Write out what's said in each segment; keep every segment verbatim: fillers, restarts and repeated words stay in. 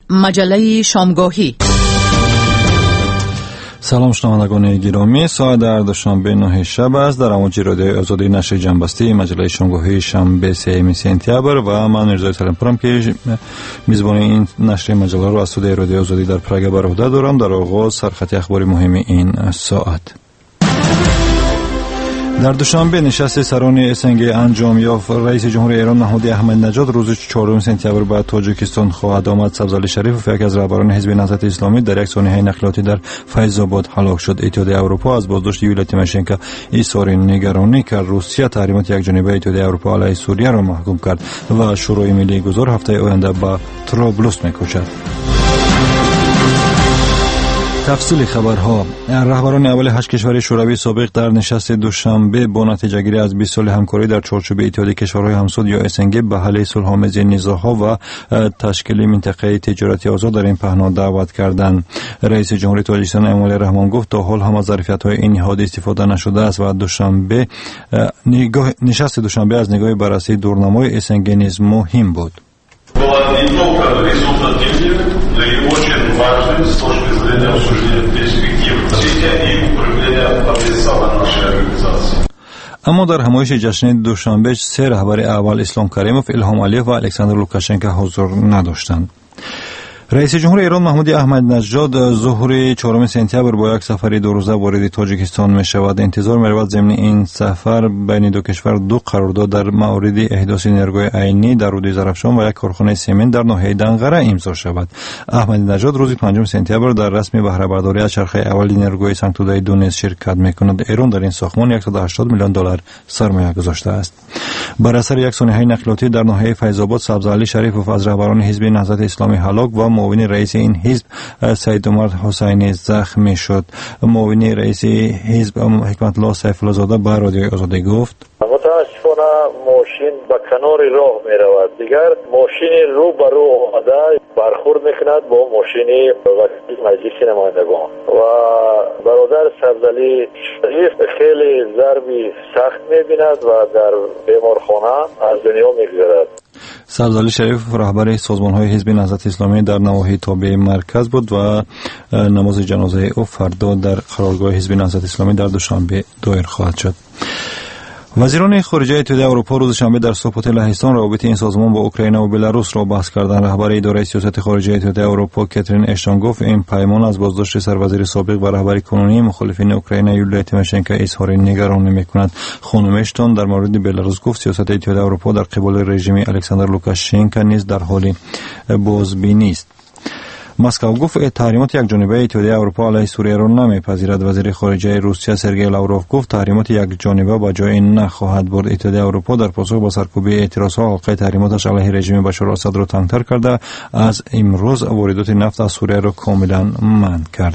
مجله شامگاهی. سلام شنوندگان گرامی، ساعت در دوشنبه نه شب است. در امواج رادیو آزادی نشر جنبسته مجله شامگاهی شنبه سوم سپتامبر و من میرزا سلیم‌پورم که میزبان این نشر مجله را از استودیوی رادیو آزادی در پراگ بر عهده دارم. در آغاز سرخط اخبار مهم این ساعت. در دوشنبه نشست سران اسنگ انجام یافت. رئیس جمهور ایران محمود احمدی‌نژاد روز چهارم سپتامبر به تاجیکستان خواهد آمد. سبزعلی شریف و یک از رهبران حزب نهضت اسلامی در یک سانحه نقلیاتی در فیض آباد هلاک شد. اتحادیه اروپا از بازداشت یولیا تیموشنکو اظهار نگرانی کرد. روسیه تحریمات یکجانبه اتحادیه اروپا علیه سوریه را محکوم کرد و شورای ملی گذار هفته آینده به طرابلس می‌کوشد. تفصیل خبرها. رهبران اول هشت کشور شوروی سابق در نشست دوشنبه با نتیجه گیری از بیست سال همکاری در چارچوب اتحادیه کشورهای همسود یا اسنگ به حل صلح‌آمیز نزاع‌ها و تشکیل منطقه تجارتی آزاد در این پهنا دعوت کردند. رئیس جمهوری تاجیکستان امالی رحمان گفت تا حال هم از ظرفیت‌های این نهاد استفاده نشده است و دوشنبه نگاه نشست دوشنبه از نگاه بررسی دورنمای اسنگ نیز مهم بود. но и очень важный с точки зрения обсуждения перспектив развития и укрепления потенциала нашей организации. اما در همایش جشن دوشنبه سه رهبر اول اسلام کریموف، الهام علیف و الکساندر لوکاشنکو حضور نداشتند. رئیس جمهور ایران محمود احمدی‌نژاد ظهر چهارم سپتامبر با یک سفر دو روزه وارد تاجیکستان می شود. انتظار می رود ضمن این سفر بین دو کشور دو قرارداد در مورد احداث نیروی عینی در رود زرافشان و یک کارخانه سمنت در ناحیه دنقره امضا شود. احمدی‌نژاد روز پنجم سپتامبر در رسم بهره برداری از چرخه اول نیروی سنگ‌تودای دو نیز شرکت می کند. ایران در این ساختمان صد و هشتاد میلیون دلار سرمایه گذاشته است. بر اثر یک سانحه نقلیاتی در ناحیه فیض آباد سبزعلی شریف و از رهبران حزب نهضت اسلامی هلاک و معاون رئیس این حزب سید عمر حسینی زخمی شد. معاون رئیس حزب حکمت الله سیف الله زاده به رادیو آزادی گفت: متاسفانه ماشین به کنار راه می رود. دیگر ماشین رو به رو آمده برخورد میکند با ماشین وکیل مجلس نمایندگان و برادر سبزعلی شریف خیلی ضربی سخت میبیند و در بیمارخانه از دنیا میگذرد. سبزعلی شریف رهبر سازمان‌های حزب نهضت اسلامی در نواحی تابع مرکز بود و نماز جنازه او فردا در قرارگاه حزب نهضت اسلامی در دوشنبه دایر خواهد شد. وزیران خارجه اتحادیه اروپا روز شنبه در سوپوت لهستان روابط این سازمان با اوکراین و بلاروس را بحث کردند. رهبر اداره سیاست خارجه اتحادیه اروپا کاترین اشتون گفت این پیمان از بازداشت سروزیر سابق و رهبر کنونی مخالفین اوکراین یولیا تیموشنکو اظهار نگرانی می‌کند. خانم اشتون در مورد بلاروس گفت سیاست اتحادیه اروپا در قبال رژیم الکساندر لوکاشنکو نیز در حال بازبینی است. مسکو گفت تحریمات یکجانبه اتحادیه اروپا علیه سوریه را نمیپذیرد. وزیر خارجه روسیه سرگئی لاوروف گفت تحریمات یکجانبه به جای نخواهد برد. اتحادیه اروپا در پاسخ به سرکوبی اعتراضها حلقه تحریماتش علیه رژیم بشار اسد را تنگتر کرده از امروز واردات نفت از سوریه را کاملا منع کرد.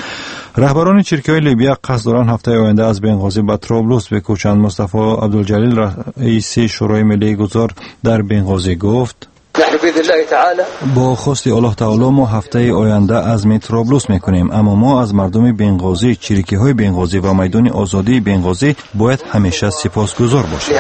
رهبران چریکی‌های لیبیا قصد دارند هفته آینده از بنغازی به طرابلس بکوچند. مصطفی عبدالجلیل رئیس شورای ملی گذار در بنغازی گفت: با خواست الله تعالی ما هفته آینده عزم طرابلس میکنیم، اما ما از مردم بنغازی، چریکی های بنغازی و میدان آزادی بنغازی باید همیشه سپاسگزار باشیم.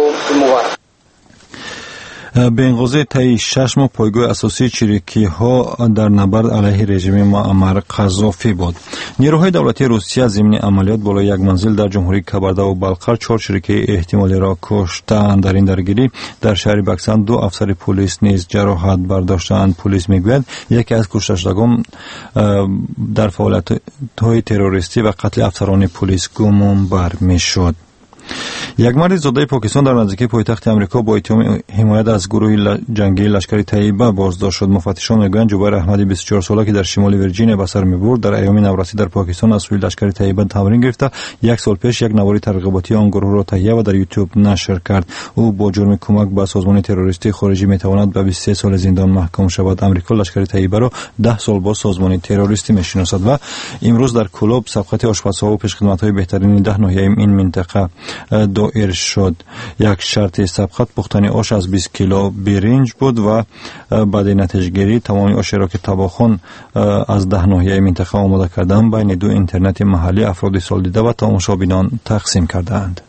بنغازی طی شش ماه پایگاه اساسی چریکی ها در نبرد علیه رژیم معمر قذافی بود. نیروهای دولتی روسیه ضمن عملیات بالای یک منزل در جمهوری کبرده و بلقر چهار چریکی احتمالی را کشتند. در این درگیری در شهر بکسن دو افسر پلیس نیز جراحت برداشتند. پلیس میگوید یکی از کشته شدگان در فعالیت‌های تروریستی و قتل افسران پلیس گمان بر میشد. یک مرد زاده پاکستان در نزدیکی پایتخت امریکا با اتهام حمایت از گروه جنگی لشکر طیبه بازداشت شد. مفتشان میگویند جوبر احمدی بیست و چهار ساله که در شمال ویرجینیا به سر میبرد در ایام نورسی در پاکستان از سوی لشکر طیبه تمرین گرفته یک سال پیش یک نواری ترغیباتی آن گروه را تهیه و در یوتیوب نشر کرد. او با جرم کمک به سازمان تروریستی خارجی میتواند به بیست و سه سال زندان محکوم شود. امریکا لشکر طیبه را ده سال با سازمان تروریستی میشناسد و امروز در کلوب سبقت آشپزها و پیشخدمت‌های بهترین ده ناحیه این منطقه دایر شد. یک شرط سبقت پختن آش از بیست کیلو برنج بود و بعد نتیجه گیری تمام آش را که تباخون از ده ناحیه منطقه آماده کردن بین دو اینترنت محلی افراد سالدیده و تماشابینان تقسیم کردند.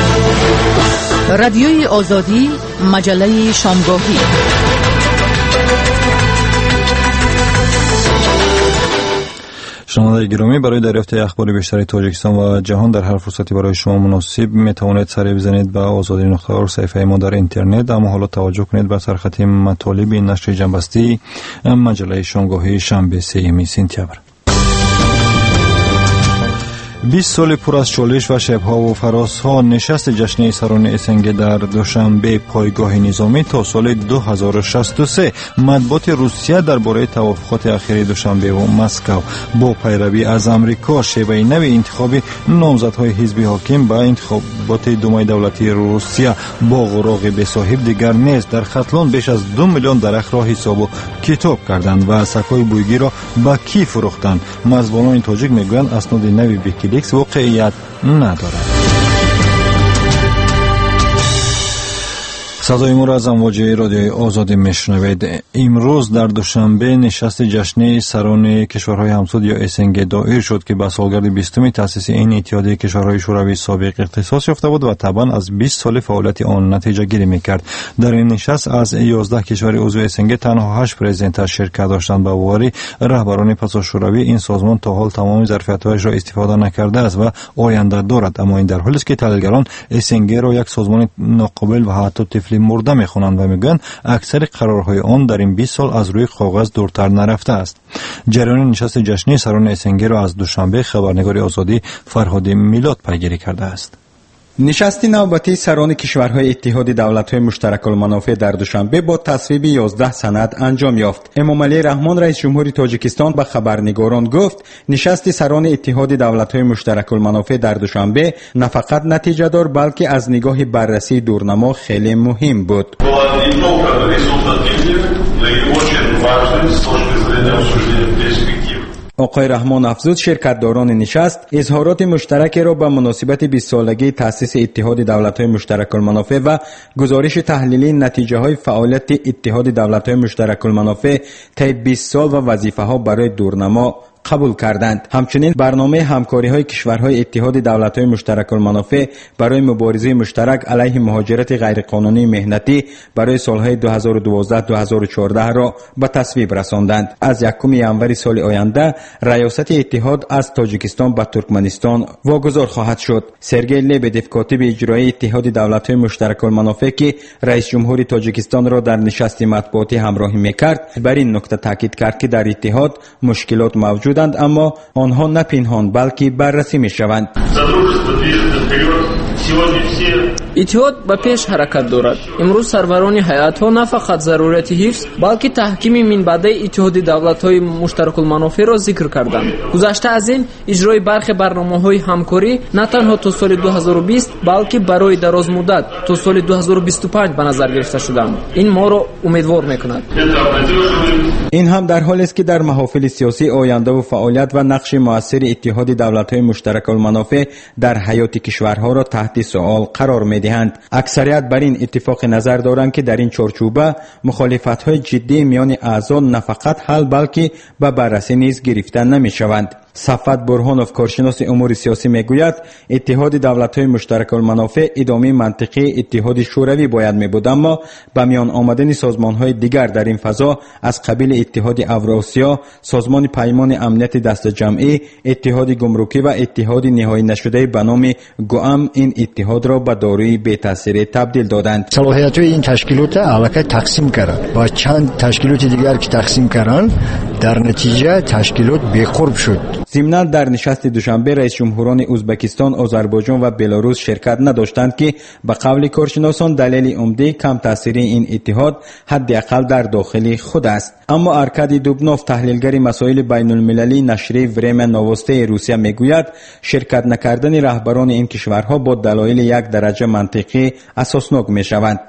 رادیوی آزادی مجله شامگاهی. شنوندگان گرامی، برای دریافت اخبار بیشتر تاجیکستان و جهان در هر فرصتی برای شما مناسب می توانید سری بزنید به آزادی نقطه اور صفحه ما در اینترنت. اما حالا توجه کنید به سرخط مطالب نشر جنبستی مجله شامگاهی شنبه سوم سپتامبر. بیست سال پر از چالش و شبها و فراسها، نشست جشن سران اسنگ در دوشنبه پایگاه نظامی تا سال دو هزار و شصت و سه. مطبوعات روسیه درباره توافقات اخیر دوشنبه و مسکو با پیروی از امریکا، شیوه نو انتخاب نامزدهای حزب حاکم به انتخابات دومای دولتی روسیه با غراق به صاحب دیگر نیست. در ختلان بیش از دو میلیون درخت را حساب و کتاب کردند و سکای بویگی را به کی فروختند. مزبانان تاجیک میگویند اسناد نوی ویکیلیکس واقعیت ندارد. صدای ما را از امواج رادیوی آزادی میشنوید. امروز در دوشنبه نشست جشن سران کشورهای همسود یا اسنگ دایر شد که به سالگرد بیستم تأسیس این اتحادیه کشورهای شوروی سابق اختصاص یافته بود و طبعا از بیست سال فعالیت آن نتیجه گیری میکرد. در این نشست از یازده کشور عضو اسنگ تنها هشت پرزیدنت شرکت داشتند. به باور رهبران پس از شوروی این سازمان تا حال تمام ظرفیت‌هایش را استفاده نکرده است و آینده دارد، اما این در حالی است که تحلیلگران اسنگ را یک سازمان ناقابل و حتی طفلی مرده میخوانند و میگویند اکثر قرارهای آن در این بیست سال از روی کاغذ دورتر نرفته است. جریان نشست جشنی سران اسنگ را از دوشنبه خبرنگار آزادی فرهاد میلاد پیگیری کرده است. نشست نوبتی سران کشورهای اتحاد دولت‌های مشترک المنافع در دوشنبه با تصویب یازده سند انجام یافت. امامعلی رحمان رئیس جمهوری تاجیکستان به خبرنگاران گفت نشست سران اتحاد دولت‌های مشترک المنافع در دوشنبه نه فقط نتیجه دار بلکه از نگاه بررسی دورنما خیلی مهم بود. آقای رحمان افزود شرکتداران نشست اظهارات مشترک را به مناسبت بیست سالگی تأسیس اتحاد دولت‌های مشترک المنافع و گزارش تحلیلی نتیجه‌های فعالیت اتحاد دولت‌های مشترک المنافع طی بیست سال و وظیفه‌ها برای دورنما قبول کردند. همچنین برنامه همکاری‌های کشورهای اتحاد دولت‌های مشترک المنافع برای مبارزه مشترک علیه مهاجرت غیرقانونی مهنتی برای سالهای دو هزار و دوازده تا دو هزار و چهارده را به تصویب رساندند. از یکم ژانویه سال آینده ریاست اتحاد از تاجیکستان به ترکمنستان واگذار خواهد شد. سرگئی لبدف کاتب اجرایی اتحاد دولت‌های مشترک المنافع که رئیس جمهوری تاجیکستان را در نشست مطبوعاتی همراهی می‌کرد، بر این نکته تاکید کرد که در اتحاد مشکلات موجود اما آنها نه پنهان بلکه بررسی می شوند. اتحاد به پیش حرکت دارد. امروز سروران هیئت ها نه فقط ضرورت حفظ بلکه تحکیم منبعه اتحاد دولت های مشترک المنافع را ذکر کردند. گذشته از این اجرای برخی برنامه های همکاری نه تنها تا سال دو هزار و بیست بلکه برای دراز مدت تا سال دو هزار و بیست و پنج به نظر گرفته شدند. این ما را امیدوار میکند. این هم در حالی است که در محافل سیاسی آینده و فعالیت و نقش موثر اتحاد دولت های مشترک المنافع در حیات کشورها را تحت سوال قرار می‌دهند. اکثریت بر این اتفاق نظر دارند که در این چارچوبه مخالفت‌های جدی میان اعضا نه فقط حل بلکه به بررسی نیز گرفته نمی‌شوند. صفوت برهانوف کارشناس امور سیاسی میگوید اتحاد دولت‌های مشترک المنافع ادامه منطقی اتحاد شوروی باید می‌بود، اما به میان آمدن سازمان‌های دیگر در این فضا از قبیل اتحاد اوراسیا، سازمان پیمان امنیت دست جمعی، اتحاد گمرکی و اتحاد نهایی نشده به نام گوام این اتحاد را به داروی بی‌تاثیر تبدیل دادند. صلاحیت این تشکیلات علاقه تقسیم کردند با چند تشکیلات دیگر که تقسیم کردند، در نتیجه تشکیلات بی‌قرب شد. ضمناً در نشست دوشنبه رئیس جمهوران ازبکستان، آذربایجان و بلاروس شرکت نداشتند که به قول کارشناسان دلیل عمده کم تاثیری این اتحاد حداقل در داخل خود است. اما ارکادی دوبنوف تحلیلگر مسائل بین المللی نشریه وریم نووسته روسیه میگوید شرکت نکردن رهبران این کشورها با دلایل یک درجه منطقی اساسناک میشوند.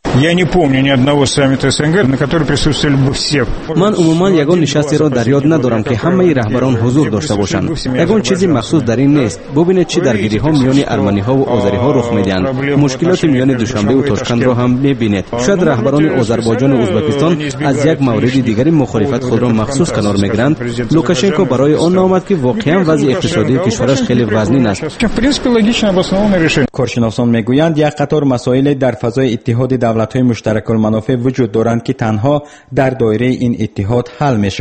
من عموما یگان نشستی را در یاد ندارم که همه رهبران حضور داشته باشند. یگان چیزی مخصوص در این نیست. ببینید چه درگیری ها میان ارمنی ها و آذری ها رخ میدهند. مشکلات میان دوشنبه و تاشکند را هم میبینید. شاید رهبران آذربایجان و ازبکستان از یک مورد دیگری مخالفت خود را مخصوص کنار میگیرند. لوکاشنکو برای آن آمد که واقعا وضع اقتصادی کشورش خیلی وزنین است. کارشناسان میگویند یک قطار مسائل در فضای اتحاد دولت‌های مشترک المنافع وجود دارند که تنها در دایره این اتحاد حل میشوند.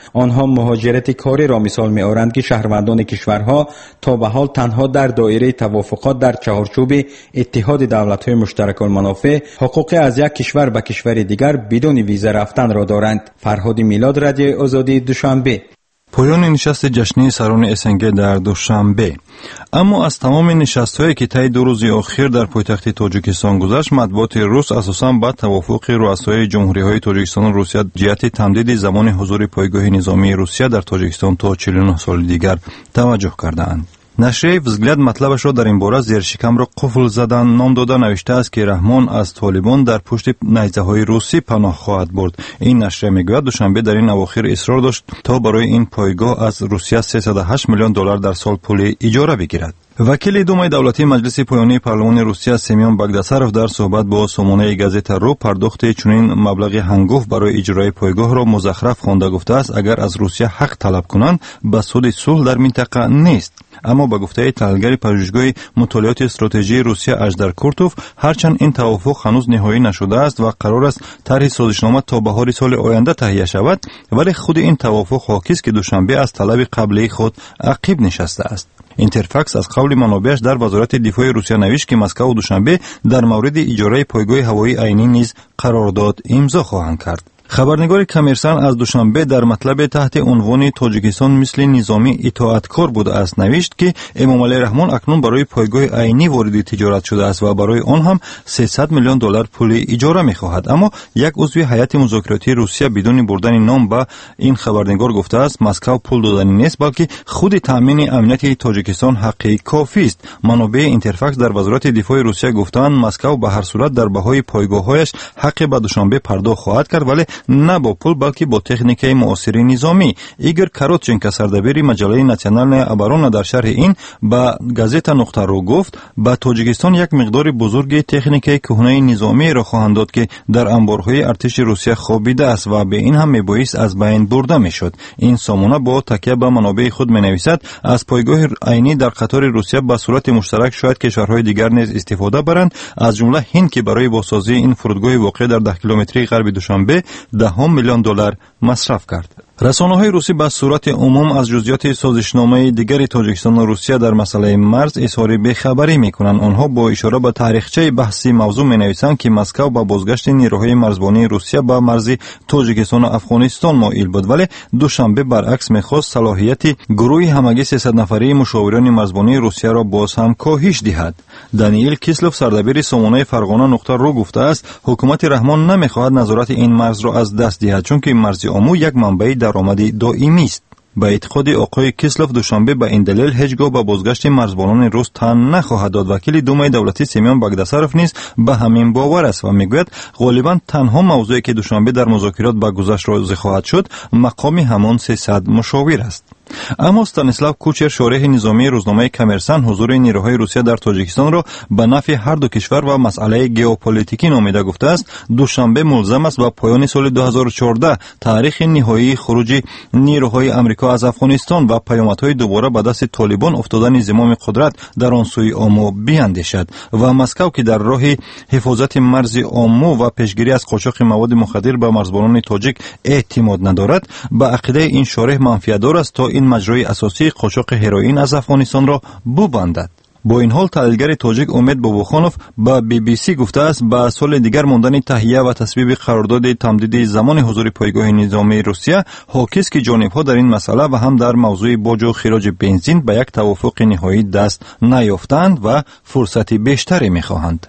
آنها مهاجرت کاری را مثال می‌آورند که شهروندان کشورها تا به حال تنها در دایره توافقات در چهارچوب اتحاد دولت‌های مشترک المنافع حقوق از یک کشور به کشور دیگر بدون ویزا رفتن را دارند. فرهاد میلاد، رادیو آزادی، دوشنبه. پایان نشست جشنی سران اسنگ در دوشنبه. اما از تمام نشست‌هایی که طی دو روز اخیر در پایتخت تاجیکستان گذشت، مطبوعات روس اساساً به توافق رؤسای جمهوری‌های تاجیکستان و روسیه جهت تمدید زمان حضور پایگاه نظامی روسیه در تاجیکستان تا چهل و نه سال دیگر توجه کردند. نشریه взгляд مطلبش را در این باره زیر شکم را قفل زدن نام داده نوشته است که رحمان از طالبان در پشت نیزه‌های روسی پناه خواهد برد. این نشریه میگوید دوشنبه در این اواخر اصرار داشت تا برای این پایگاه از روسیه سیصد و هشت میلیون دلار در سال پول اجاره بگیرد. وکیل دومای دولتی مجلس پایانی پارلمان روسیه سمیون باگداسارов در صحبت با سامانه گازета رو پرداخت چنین مبلغ هنگفت برای اجرای پایگاه را مزخرف خوانده گفته است اگر از روسیه حق طلب کنند به سود صلح در منطقه نیست. اما با گفته تحلیلگر پژوهشگاه مطالعات استراتژی روسیه اژدر کورتوف، هرچند این توافق هنوز نهایی نشده است و قرار است طرح سازشنامه تا بهار سال آینده تهیه شود، ولی خود این توافق حاکی است که دوشنبه از طلب قبلی خود عقب نشسته است. اینترفاکس از قول منابعش در وزارت دفاع روسیه نوشت که مسکو و دوشنبه در مورد اجاره پایگاه هوایی عینی نیز قرارداد امضا خواهند کرد. خبرنگار کامرسان از دوشنبه در مطلب تحت عنوان تاجیکستان مثل نظامی اطاعتکار بوده است نوشت که امامعلی رحمان اکنون برای پایگاه عینی وارد تجارت شده است و برای آن هم سیصد میلیون دلار پول اجاره می‌خواهد. اما یک عضو هیئت مذاکراتی روسیه بدون بردن نام به این خبرنگار گفته است مسکو پول دادنی نیست بلکه خود تامین امنیت تاجیکستان حقی کافی است. منابع اینترفاکس در وزارت دفاع روسیه گفتند مسکو به هر صورت در بهای پایگاه‌هایش حق به دوشنبه پرداخت خواهد کرد، ولی نه با پول بلکه با تکنیک معاصر نظامی. ایگور کاروتچنکو سردبیر مجله ناسیونال ابارونا در شرح این با گازeta نقطه رو گفت با تاجیکستان یک مقدار بزرگ تکنیک کهنه نظامی را خواهند داد که در انبارهای ارتش روسیه خوابیده است و به این هم میبایست از بین برده میشد. این سامانه با تکیه به منابع خود مینویسد از پایگاه عینی در قطار روسیه به صورت مشترک شاید کشورهای دیگر نیز استفاده برند، از جمله هند که برای بازسازی این فرودگاه واقع در ده کیلومتری غرب دوشنبه ده میلیون دلار مصرف کرد. رسانه‌های روسی به صورت عموم از جزئیات سازشنامه دیگر تاجیکستان و روسیه در مسئله مرز اظهار بی‌خبری می‌کنند. آنها با اشاره به تاریخچه بحثی موضوع می‌نویسند که مسکو با بازگشت نیروهای مرزبانی روسیه به مرز تاجیکستان و افغانستان مایل بود، ولی دوشنبه برعکس می‌خواست صلاحیت گروه همگی سیصد نفره مشاوران مرزبانی روسیه را باز هم کاهش دهد. دانیل کیسلوف سردبیر سامانه فرغانه نقطه رو گفته است حکومت رحمان نمی‌خواهد نظارت این مرز را از دست دهد چون که مرز عمو یک منبع درآمد دائمی است. با اعتقاد آقای کیسلوف دوشنبه به این دلیل هیچگاه به بازگشت مرزبانان روس تن نخواهد داد. وکیل دومای دولتی سمیون باگداسارov نیز به همین باور است و میگوید غالبا تنها موضوعی که دوشنبه در مذاکرات به گذشت راضی خواهد شد مقام همان سیصد مشاور است. اما استانیسلاو کوچر شارح نظامی روزنامه کامرسان حضور نیروهای روسیه در تاجیکستان را به نفع هر دو کشور و مسئله ژئوپلیتیکی نامیده گفته است دوشنبه ملزم است با پایان سال دو هزار و چهارده تاریخ نهایی خروج نیروهای آمریکا از افغانستان و پیامدهای دوباره به دست طالبان افتادن زمام قدرت در آن سوی آمو بیاندیشد و مسکو که در راه حفاظت مرز آمو و پیشگیری از قاچاق مواد مخدر به مرزبانان تاجیک اعتماد ندارد به عقیده این شارح منفعت‌دار است تا این مجرای اساسی قاچاق هروئین از افغانستان را ببندد. با این حال تحلیلگر تاجیک امید بابوخانوف با بی بی سی گفته است با سال دیگر ماندن تهیه و تصویب قرارداد تمدید زمان حضور پایگاه نظامی روسیه حاکی است که جانب‌ها در این مسئله و هم در موضوع باج و خراج بنزین به یک توافق نهایی دست نیافتند و فرصت بیشتری می‌خواهند.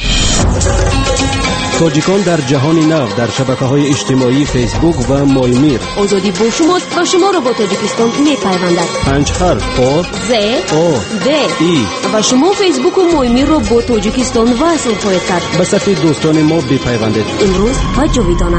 تاجیکان در جهان نو در شبکه‌های اجتماعی فیسبوک و مایمیر. آزادی با شماست و شما را با تاجیکستان می‌پیوندد. پنج حرف آ ز او د ای و شما فیسبوک و مایمیر را با تاجیکستان وصل خواهید کرد. به صفحه دوستان ما بپیوندید. امروز و جاویدانه.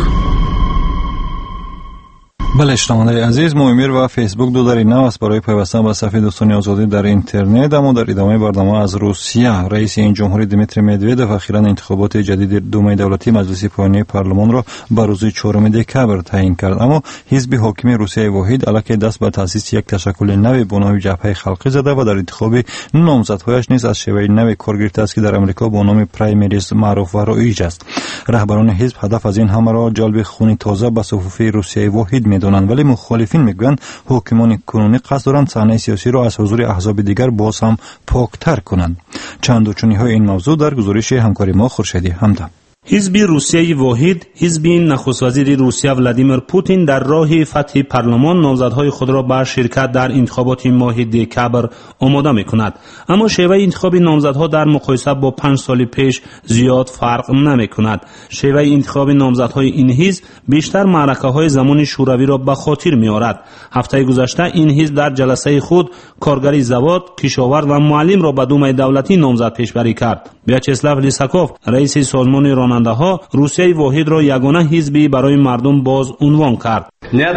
بله شنوندگان عزیز، مایمیر و فیسبوک دو دری نو است برای پیوستن به صفحه دوستان آزادی در اینترنت. اما در ادامه برنامه از روسیه، رئیس این جمهوری دیمیتری مدودوف اخیراً انتخابات جدید دومای دولتی مجلس پایانی پارلمان را به روز چهارم دکبر تعیین کرد. اما حزب حاکم روسیه واحد الکی دست به تأسیس یک تشکل نو به نام جبهه خلقی زده و در انتخاب نامزدهایش نیز از شیوه نو کار گرفته است که در آمریکا با نام پرایمریز معروف و رایج است. رهبران حزب هدف از این همه را جلب خون تازه به صفوف روسیه واحد می‌دانند میدونند، ولی مخالفین میگویند حاکمان کنونی قصد دارند صحنه سیاسی را از حضور احزاب دیگر باز هم پاکتر کنند. چند و چونی های این موضوع در گزارش همکار ما خورشیدی همدم. حزب روسیه واحد، حزب نخست وزیر روسیه ولادیمیر پوتین در راه فتح پارلمان نامزدهای خود را بر شرکت در انتخابات ماه دکبر آماده می‌کند. اما شیوه انتخاب نامزدها در مقایسه با پنج سال پیش زیاد فرق نمی‌کند. شیوه انتخاب نامزدهای این حزب بیشتر معرکه‌های زمان شوروی را به خاطر می‌آورد. هفته گذشته این حزب در جلسه خود کارگری زواد، کشاورز و معلم را به دومای دولتی نامزد پیشبری کرد. ویاچسلاو لیساکوف، رئیس سازمان راننده ها، روسیه واحد را یگانه حزبی برای مردم باز عنوان کرد.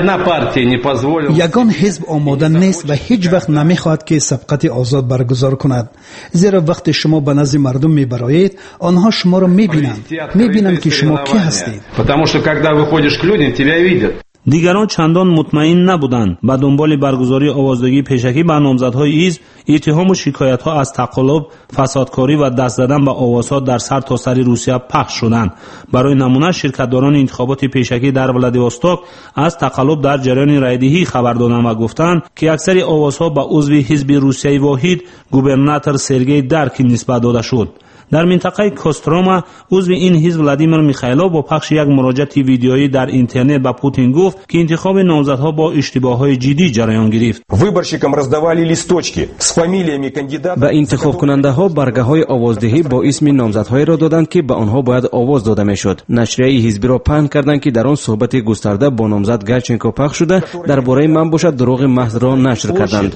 یگان حزب آماده نیست و هیچ وقت نمیخواهد که سبقت آزاد برگزار کند، زیرا وقتی شما به نزد مردم میبرایید آنها شما را میبینند میبینند که شما کی هستید. دیگران چندان مطمئن نبودند. به دنبال برگزاری آوازدهی پیشکی به نامزدهای حزب، اتهام و شکایت‌ها از تقلب، فسادکاری و دست زدن به آوازها در سر تا سر روسیه پخش شدند. برای نمونه شرکت‌داران انتخابات پیشکی در ولادیوستوک از تقلب در جریان رایدهی خبر دادند و گفتند که اکثر آوازها به عضو حزب روسیه واحد گوبرناتور سرگئی درکی نسبت داده شد. در منطقه کوستروما عضو این حزب ولادیمیر میخائیلوف با پخش یک مراجعه ویدیویی در اینترنت به پوتین گفت که انتخاب نامزدها با اشتباهات جدی جریان گرفت. به انتخاب کننده ها برگه های آوازدهی با اسم نامزدهای را دادند که به آنها باید آواز داده میشد. نشریه حزبی را پهن کردند که در آن صحبت گسترده با نامزد گالچنکو پخش شده درباره من باشد دروغ محض را نشر کردند.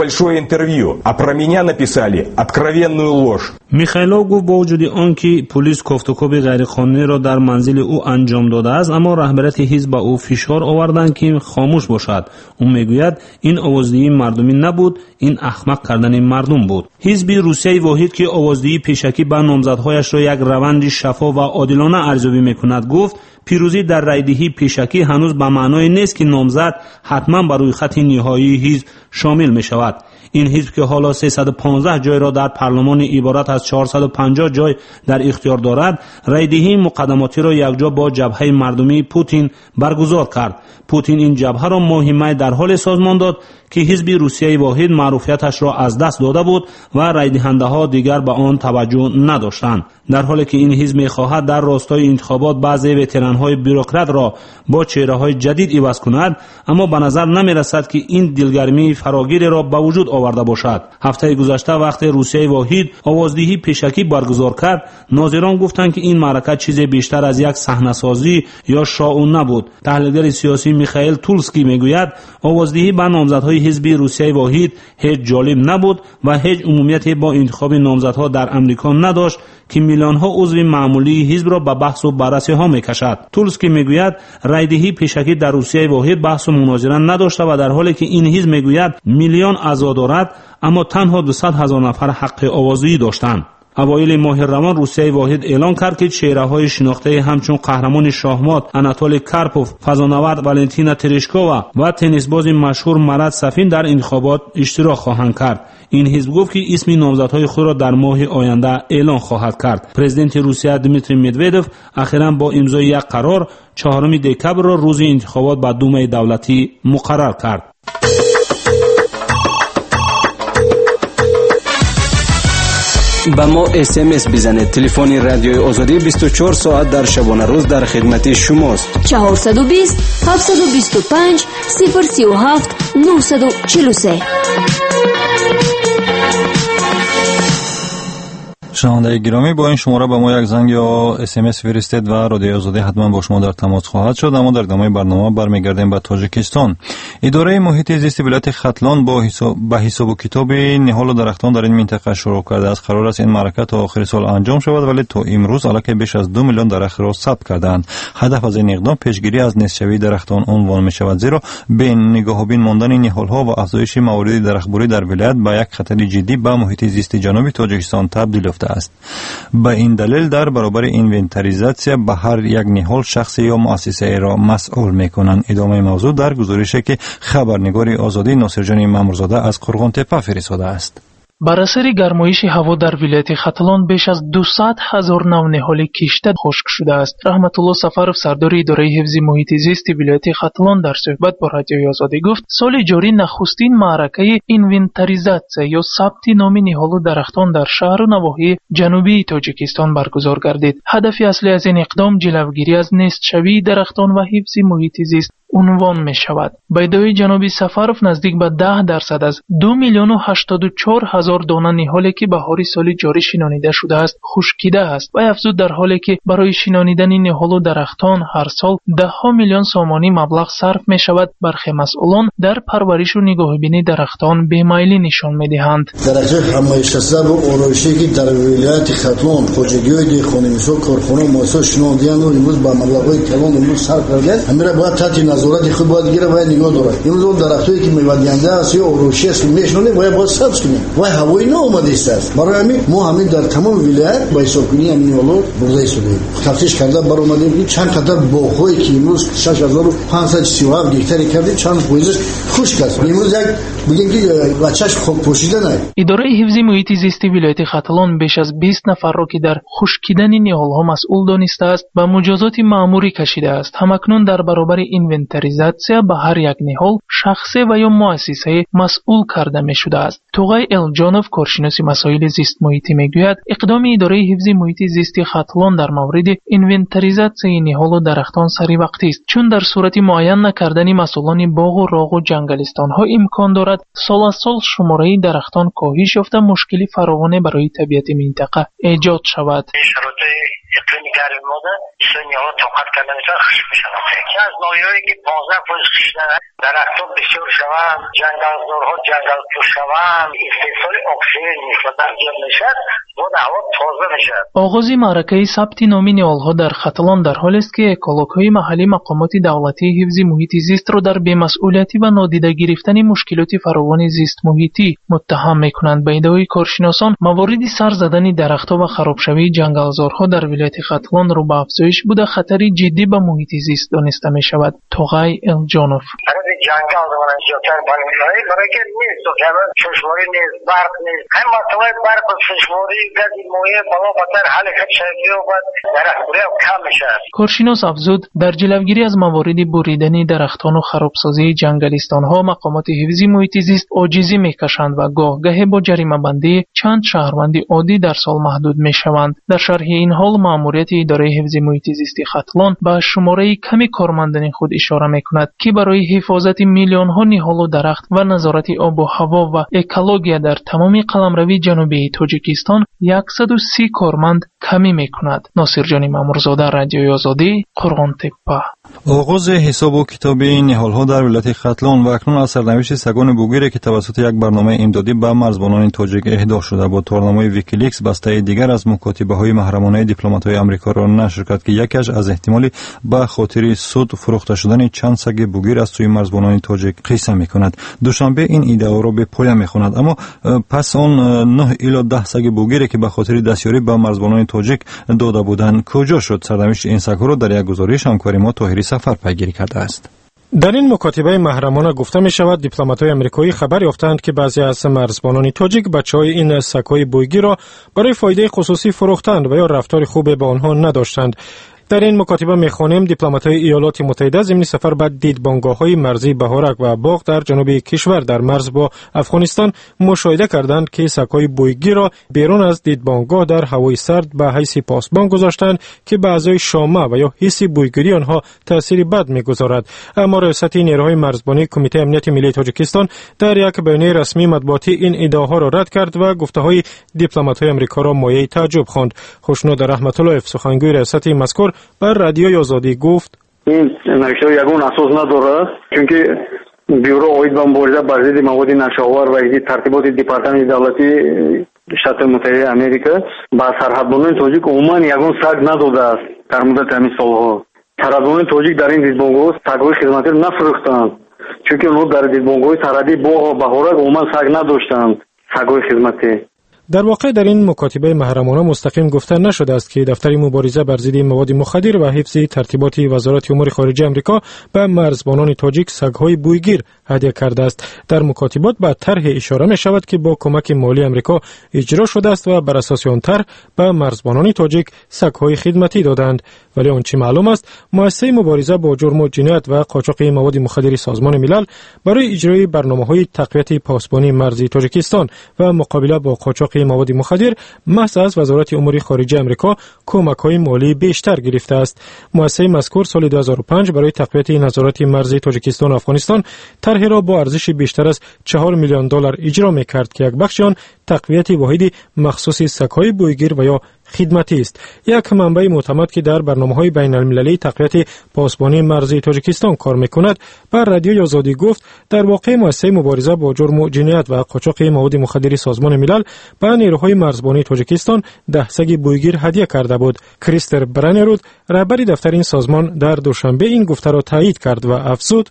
میخائیلوف گفت با وجود آنکه پلیس کوفتوکوب غیرقانونی را در منزل او انجام داده است، اما رهبریت حزب به او فشار آوردند که خاموش باشد. او میگوید این آوازدهی مردمی نبود، این احمق کردن مردم بود. حزب روسیه واحد که آوازدهی پیشکی به نامزدهایش را یک روند شفاف و عادلانه ارزیابی میکند گفت پیروزی در رایدهی پیشکی هنوز به معنای نیست که نامزد حتما بر روی خط نهایی حزب شامل می شود. این حزب که حالا سیصد و پانزده جای را در پارلمان عبارت از چهارصد و پنجاه جای در اختیار دارد، رایدهی مقدماتی را یکجا با جبهه مردمی پوتین برگزار کرد. پوتین این جبهه را ماهی می در حال سازمان داد که حزب روسیه واحد معروفیتش را از دست داده بود و رای دهنده ها دیگر به آن توجه نداشتند. در حالی که این حزب می‌خواهد در راستای انتخابات بعضی وتران‌های بوروکرات را با چهره‌های جدید عوض کند، اما به نظر نمی‌رسد که این دلگرمی فراگیر را به وجود آورده باشد. هفته گذشته وقتی روسیه واحد آوازدهی پیشکی برگزار کرد، ناظران گفتند که این معرکت چیزی بیشتر از یک صحنه‌سازی یا شائو نبود. تحلیلگر سیاسی میخائیل تولسکی میگوید آوازدهی به نامزدهای حزب روسیه واحد هیچ جالب نبود و هیچ عمومیتی با انتخاب نامزدها در امریکا نداشت که میلیون ها عضو معمولی حزب را به بحث و بررسی ها میکشد. تولسکی میگوید رایدهی پیشکی در روسیه واحد بحث و مناظره نداشته و در حالی که این حزب میگوید میلیون اعضا دارد، اما تنها دویست هزار نفر حق آوازی داشتند. اوایل ماه روان روسیه واحد اعلان کرد که چهره‌های شناخته همچون قهرمان شاهمات آناتولی کارپوف، فضانورد والنتینا ترشکووا و تنیسباز مشهور مراد سافین در انتخابات اشتراک خواهند کرد. این حزب گفت که اسم نامزدهای خود را در ماه آینده اعلان خواهد کرد. پرزیدنت روسیه دیمیتری مدودوف اخیراً با امضای یک قرار چهارم دکبر را روز انتخابات به دومای دولتی مقرر کرد. با ما اس ام اس بزنید. تلفن رادیوی آزادی بیست و چهار ساعت در شبانه روز در خدمت شماست. چهارصد و بیست هفتصد و بیست و پنج صفر سی و هفت نهصد و چهل و سه. شنونده گرامی، با این شماره به ما یک زنگ یا اس ام اس فرستید و رادیوی آزادی حتما با شما در تماس خواهد شد. اما در ادامه برنامه برمیگردیم به تاجیکستان. اداره محیط زیست ولایت ختلان با حساب به حساب و کتاب نهال درختان در این منطقه شروع کرده است. قرار است این معرکه تا آخر سال انجام شود، ولی تا امروز علاوه بیش از دو میلیون درخت را ثبت کردند. هدف از این اقدام پیشگیری از نصف‌شوی درختان عنوان می شود، زیرا به نگاهبین ماندن نهال‌ها و افزایش موارد درختبری در ولایت به یک خطر جدی به محیط زیست جنوبی تاجیکستان تبدیل یافته است. به این دلیل در برابر اینوینتاریزاسیا به هر یک نهال شخصی یا مؤسسه را مسئول می‌کنند. ادامه موضوع در گزارشی که خبرنگار آزادی ناصرجان مامورزاده از قرغان تپه فرستاده است. بر اثر گرمایش هوا در ولایت ختلان بیش از دویست هزار نوع نهال کشته خشک شده است. رحمت الله سفرов سردار اداره حفظ محیط زیست ولایت ختلان در صحبت با رادیوی آزادی گفت سال جاری نخستین معرکه اینونتاریزاسیا یا ثبت نام نهال و درختان در شهر و نواحی جنوبی تاجیکستان برگزار گردید. هدف اصلی از این اقدام جلوگیری از نیست شوی درختان و حفظ محیط زیست عنوان می شود. با ادعای جناب سفرov نزدیک به ده درصد از دو میلیون و هشتاد و چهار هزار دانه نهالی که بهار سال جاری شنانیده شده است خشکیده است و افزود در حالی که برای شنانیدن نهال و درختان هر سال ده ها میلیون سامانی مبلغ صرف می شود، برخی مسئولان در پرورش و نگاهبینی درختان بیمیلی نشان می دهند. درخت همایشسته و آرایشی که در ولایت ختلان خوجگی‌های دیخونه مثل کارخانه موثر شناندن و امروز با مبلغ‌های کلان امروز صرف کردن همین را باید تحت نظارت خود باید گیره باید نگاه دارد. امروز اون درختایی که میوادینده است یا آرایشی است میشنونه باید باید سبز کنیم و هوایی نه اومده است. برای همین ما همین در تمام ولایت با حساب کنی همین حالا برده شدیم. تفتیش کرده بر اومدیم که چند قطار باغ‌هایی که امروز شش هزار و پانصد و سی و هفت هکتار کردیم چند پویزش خشک است. امروز یک بگیم که بچه‌ش خوب پوشیده نه. اداره حفظ محیط زیست ولایت ختلان بیش از بیست نفر را که در خشکیدن نهال‌ها مسئول دانسته است و مجازات مأموری کشیده است. همکنون در برابر اینونتاریزاسیا به هر یک نهال شخصی و یا مؤسسه مسئول کرده می شده است. توغای الجانوف کارشناس مسائل زیست محیطی میگوید اقدام اداره حفظ محیط زیست ختلان در مورد اینونتاریزاسیا نهال و درختان سری وقتی است، چون در صورت معین نکردن مسئولان باغ و راغ و جنگلستان ها امکان دارد سال از سال شماره درختان کاهش یافته مشکلی فراوان برای طبیعت منطقه ایجاد شود. اقلیم گرم ماده سنی ها طاقت کرده میتونه خشک میشن. یکی از ناحیه‌ای که پانزده فیصد خشک درختان بسیار شوند، جنگلزارها جنگل پوش شوند، استحصال اکسیژن نسبتاً زیاد میشه، بعد هوا تازه میشه. آغاز معرکه ثبت نام نهال‌ها در ختلان در حالی است که اکولوژهای محلی مقامات دولتی حفظ محیط زیست را در بی‌مسئولیتی و نادیده گرفتن مشکلات فراوان زیست محیطی متهم میکنند. به ادعای کارشناسان موارد سر زدن درخت‌ها و خرابشوی جنگلزارها در ولایت ختلان رو به افزایش بوده خطری جدی به محیط زیست دانسته می شود. توغای الجانوف برای جنگل زمان زیادتر برای برای که نیست و چشمواری نیست، برق نیست. هم مسئله برق و چشمواری گازی مویه بالا بطر حل خدشگی و بعد درختوری هم کم میشه. کارشناس افزود در جلوگیری از موارد بریدن درختان و خرابسازی جنگلستان ها مقامات حفظ محیط زیست عاجزی میکشند و گاه گاه با جریمه بندی چند شهروند عادی در سال محدود میشوند. در شرح این حال مأموریت اداره حفظ محیط زیست ختلان به شماره کمی کارمندان خود اشاره میکند که برای حفاظت میلیون ها نهال و درخت و نظارت آب و هوا و اکولوژی در تمام قلمروی جنوبی تاجیکستان صد و سی کارمند کمی میکند. ناصر جانی مامورزاده، رادیوی آزادی، قرغان‌تپه. آغاز حساب و کتابی نهال‌ها در ولایت ختلان و اکنون از سرنوشت سگان بوگیری که توسط یک برنامه امدادی به مرزبانان تاجیک اهدا شده با تورنمای ویکیلیکس بسته دیگر از مکاتبه‌های محرمانه دیپلمات‌های آمریکا را نشر کرد که یکیش از احتمالی به خاطر سود فروخته شدن چند سگ بوگیر از سوی مرزبانان تاجیک قصه می‌کند. دوشنبه این ایده را به پایان می‌خواند، اما پس آن نه الی ده سگ بوگیری که به خاطر دستیاری به مرزبانان تاجیک داده بودند کجا شد؟ سرنوشت این سگ‌ها را در یک گزارش همکاری ما طاهری سفر پیگیری کرده است. در این مکاتبه محرمانه گفته می شود دیپلمات‌های آمریکایی خبر یافتند که بعضی از مرزبانان تاجیک بچه‌های این سگ‌های بویگی را برای فایده خصوصی فروختند و یا رفتار خوب با آنها نداشتند. در این مکاتبه می‌خوانیم دیپلمات‌های ایالات متحده ضمن سفر به دیدبانگاه‌های مرزی بهارک و باغ در جنوب کشور در مرز با افغانستان مشاهده کردند که سگ‌های بویگی را بیرون از دیدبانگاه در هوای سرد به حیث پاسبان گذاشتند که به اعضای شامه و یا حس بویگیری آنها تأثیر بد می‌گذارد. اما رئیست نیروهای مرزبانی کمیته امنیت ملی تاجیکستان در یک بیانیه رسمی مطبوعاتی این ادعاها را رد کرد و گفته‌های دیپلمات‌های آمریکا را مایه تعجب خواند. خوشنود رحمت الله سخنگوی رئیست مذکور بر رادیوی آزادی گفت این نقشه یگون اساس نداره، چونکه بیورو اوید به مبارزه بر ضد مواد نشاور و ترتیبات دپارتمان دولتی شرایط متحده آمریکا با سرحدبانان تاجیک عموما یگون سگ نداده است. در مدت همین سالها سرحدبانان تاجیک در این دیدبانگاه سگ‌های خدمتی را نفروختند، چونکه اونها در دیدبانگاه سرحدی باغ و بهارک عموما سگ نداشتند. سگ‌های خدمتی در واقع در این مکاتبه محرمانه مستقیم گفته نشده است که دفتر مبارزه بر ضد مواد مخدر و حفظ ترتیبات وزارت امور خارجه آمریکا به مرزبانان تاجیک سگ‌های بویگیر هدیه کرده است. در مکاتبات به طرح اشاره می شود که با کمک مالی آمریکا اجرا شده است و بر اساس آن طرح به مرزبانان تاجیک سگ‌های خدمتی دادند. ولی آنچه معلوم است، مؤسسه مبارزه با جرم و جنایت و قاچاق مواد مخدر سازمان ملل برای اجرای برنامه‌های تقویت پاسبانی مرزی تاجیکستان و مقابله با قاچاق مواد مخدر محض از وزارت امور خارجه آمریکا کمک‌های مالی بیشتر گرفته است. مؤسسه مذکور سال دو هزار و پنج برای تقویت نظارت مرزی تاجیکستان و افغانستان طرحی را با ارزش بیشتر از چهار میلیون دلار اجرا می‌کرد که یک بخش آن تقویت واحد مخصوص سگ‌های بویگیر و یا خدمتی است. یک منبع معتمد که در برنامه‌های بین‌المللی تقویت پاسبانی مرزی تاجیکستان کار می‌کند بر رادیوی آزادی گفت در واقع مؤسسه مبارزه با جرم و جنایت و قاچاق مواد مخدر سازمان ملل به نیروهای مرزبانی تاجیکستان ده سگ بویگیر هدیه کرده بود. کریستر برانرود رهبر دفتر این سازمان در دوشنبه این گفته را تایید کرد و افزود: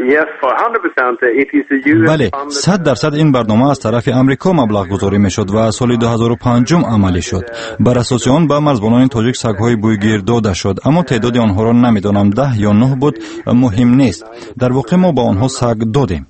بله، صد درصد این برنامه از طرف امریکا مبلغ گذاری میشد و سال دو هزار و پنج عملی شد. بر اساس آن به مرزبانان تاجیک سگ‌های بویگیر داده شد، اما تعداد آنها را نمیدانم ده یا نه بود، مهم نیست. در واقع ما با آنها سگ دادیم.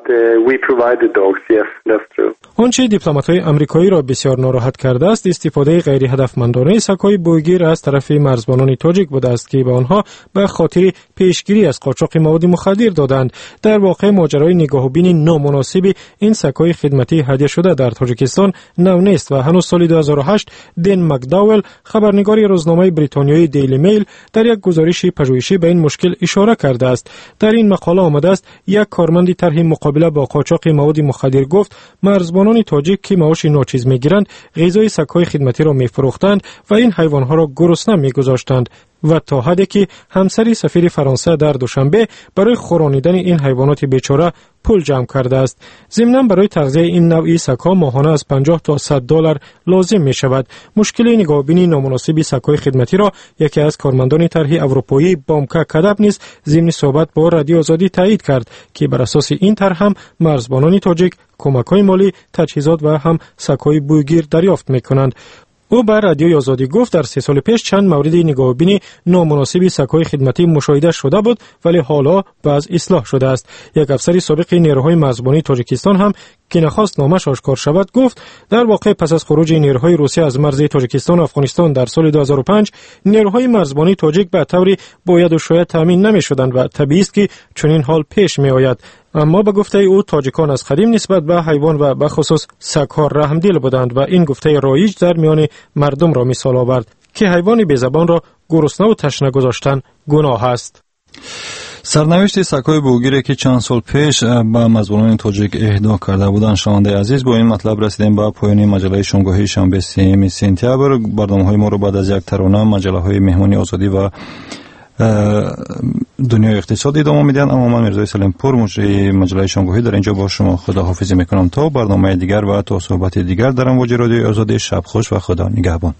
آنچه دیپلمات‌های آمریکایی را بسیار ناراحت کرده است استفاده غیر هدفمندانه سگ‌های بویگیر از طرف مرزبانان تاجیک بوده است که به آنها به خاطر پیشگیری از قاچاق مواد مخدر دادند. در واقع ماجرای نگاهبین نامناسب این سگ‌های خدمتی هدیه شده در تاجیکستان نو نیست و هنوز سال دو هزار و هشت دین مکداول خبرنگار روزنامه بریتانیایی دیلی میل در یک گزارش پژوهشی به این مشکل اشاره کرده است. در این مقاله آمده است یک کارمند طرح مقابله با قاچاق مواد مخدر گفت مرزبانان تاجیک که معاش ناچیز میگیرند غذای سگ‌های خدمتی را میفروختند و این حیوانها را گرسنه میگذاشتند و تا حدی که همسری سفیر فرانسه در دوشنبه برای خورانیدن این حیوانات بیچاره پول جمع کرده است. ضمناً برای تغذیه این نوعی سگ‌ها ماهانه از پنجاه تا صد دلار لازم می شود. مشکل نگاهبینی نامناسب سگ‌های خدمتی را یکی از کارمندان طرح اروپایی بامکا کدب نیز ضمن صحبت با رادیو آزادی تایید کرد که بر اساس این طرح هم مرزبانان تاجیک کمک‌های مالی، تجهیزات و هم سگ‌های بویگیر دریافت می‌کنند. او بر رادیوی آزادی گفت در سه سال پیش چند مورد نگاهبینی نامناسب سگ‌های خدمتی مشاهده شده بود ولی حالا باز اصلاح شده است. یک افسر سابق نیروهای مرزبانی تاجیکستان هم که نخواست نامش آشکار شود گفت در واقع پس از خروج نیروهای روسیه از مرز تاجیکستان و افغانستان در سال دو هزار و پنج نیروهای مرزبانی تاجیک به طوری باید و شاید تامین نمی‌شدند و طبیعی است که چنین حال پیش می‌آید. اما به گفته او تاجیکان از قدیم نسبت به حیوان و به خصوص سگ‌ها رحمدل بودند و این گفته رایج در میان مردم را مثال آورد که حیوان بی‌زبان را گرسنه و تشنه گذاشتن گناه است. سرنوشت سگ‌های بویگیری که چند سال پیش به مرزبانان تاجیک اهدا کرده بودند. شنونده عزیز، با این مطلب رسیدیم به پایان مجله شنبه‌های شنبه سوم سپتامبر. برنامه‌های ما را بعد از یک ترانه مجله‌های مهمانی آزادی و دنیای اقتصادی ادامه میدن. اما من میرزای سلیم پور مجری مجله شنبه‌ای در اینجا با شما خداحافظی میکنم تا برنامه دیگر و تا صحبت دیگر در امواج رادیوی آزادی. شب خوش و خدا نگهبان.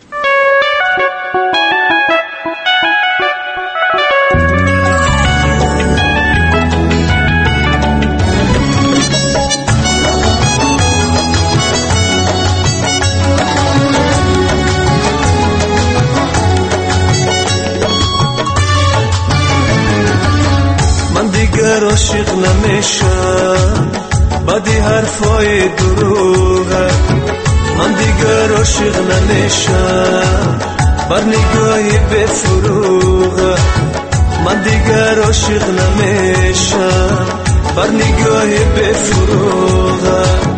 عاشق نمیشم بدی حرفای دروغه، من دیگر عاشق نمیشم بر نگاهی بفروغه، من دیگر عاشق نمیشم بر نگاهی بفروغه.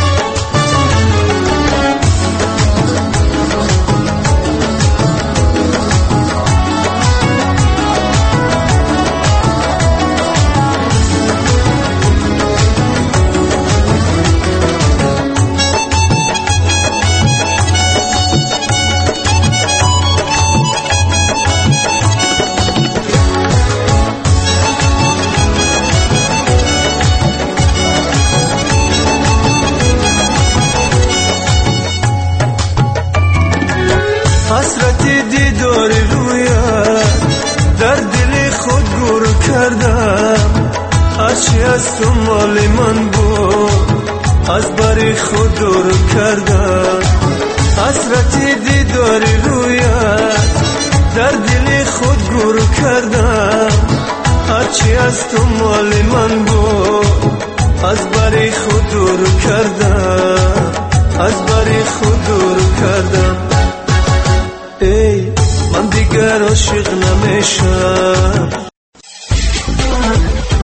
حسرت دیدار رویت در دل خود گور کردم، هرچی از تو مال من بود از بری خود دور کردم حسرت دیدار رویت در دل خود گور کردم هرچی از تو مال من بود از بری خود دور کردم از بری خود دور کردم ای من دیگر عاشق نمیشم